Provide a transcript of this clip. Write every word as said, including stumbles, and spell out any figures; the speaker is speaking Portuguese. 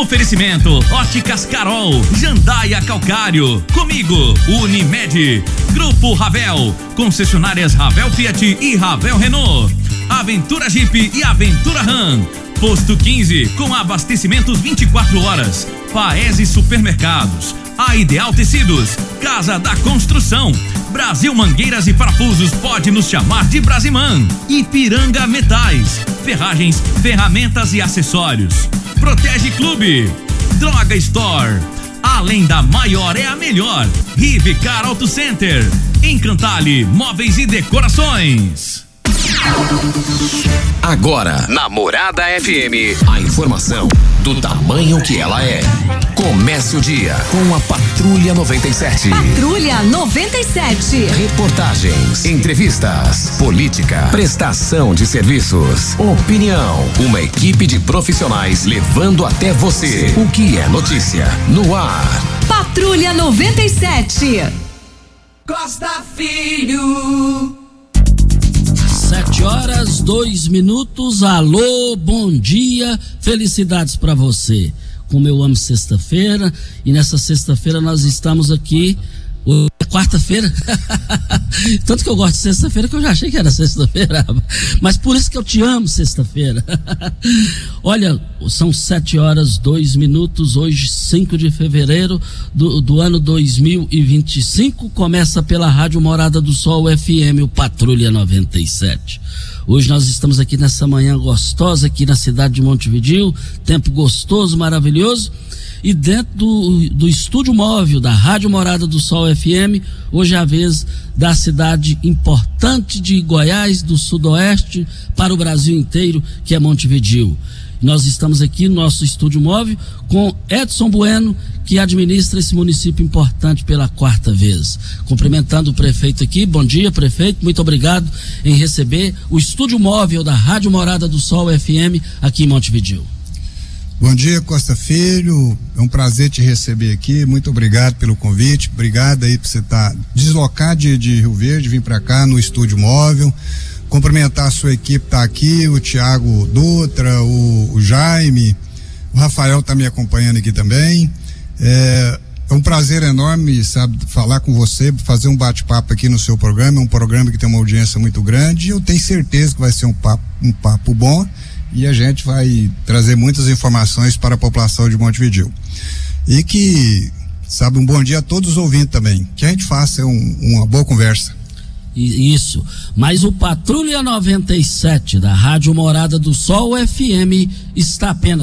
Oferecimento Óticas Carol, Jandaia Calcário, Comigo, Unimed, Grupo Ravel, concessionárias Ravel Fiat e Ravel Renault, Aventura Jeep e Aventura Ram, Posto quinze, com abastecimentos vinte e quatro horas, Paese Supermercados, A Ideal Tecidos, Casa da Construção, Brasil Mangueiras e Parafusos, pode nos chamar de Brasimã, Ipiranga Metais, Ferragens, Ferramentas e Acessórios, Protege Clube, Droga Store, além da maior é a melhor, Rivicar Auto Center, Encantale Móveis e Decorações. Agora, na Morada F M, a informação do tamanho que ela é. Comece o dia com a Patrulha noventa e sete. Patrulha noventa e sete. Reportagens, entrevistas, política, prestação de serviços, opinião. Uma equipe de profissionais levando até você o que é notícia no ar. Patrulha noventa e sete. Costa Filho. Sete horas, dois minutos. Alô, bom dia, felicidades pra você. Como eu amo sexta-feira, e nessa sexta-feira nós estamos aqui. É quarta-feira. Tanto que eu gosto de sexta-feira que eu já achei que era sexta-feira. Mas por isso que eu te amo, sexta-feira. Olha, são sete horas, dois minutos. Hoje, cinco de fevereiro do, do ano dois mil e vinte e cinco. Começa pela Rádio Morada do Sol F M, o Patrulha noventa e sete. Hoje nós estamos aqui nessa manhã gostosa, aqui na cidade de Montevidéu. Tempo gostoso, maravilhoso. E dentro do, do estúdio móvel da Rádio Morada do Sol F M, hoje é a vez da cidade importante de Goiás, do Sudoeste, para o Brasil inteiro, que é Montevidéu. Nós estamos aqui no nosso estúdio móvel com Edson Bueno, que administra esse município importante pela quarta vez. Cumprimentando o prefeito aqui. Bom dia, prefeito. Muito obrigado em receber o estúdio móvel da Rádio Morada do Sol F M aqui em Montevidéu. Bom dia, Costa Filho, é um prazer te receber aqui, muito obrigado pelo convite, obrigado aí por você estar tá, deslocar de, de Rio Verde, vir para cá no estúdio móvel, cumprimentar a sua equipe tá aqui, o Tiago Dutra, o, o Jaime, o Rafael tá me acompanhando aqui também, é, é um prazer enorme, sabe, falar com você, fazer um bate-papo aqui no seu programa, é um programa que tem uma audiência muito grande, e eu tenho certeza que vai ser um papo, um papo bom, e a gente vai trazer muitas informações para a população de Montevidéu. E que, sabe, um bom dia a todos os ouvintes também. Que a gente faça um, uma boa conversa. Isso. Mas o Patrulha noventa e sete da Rádio Morada do Sol F M está apenas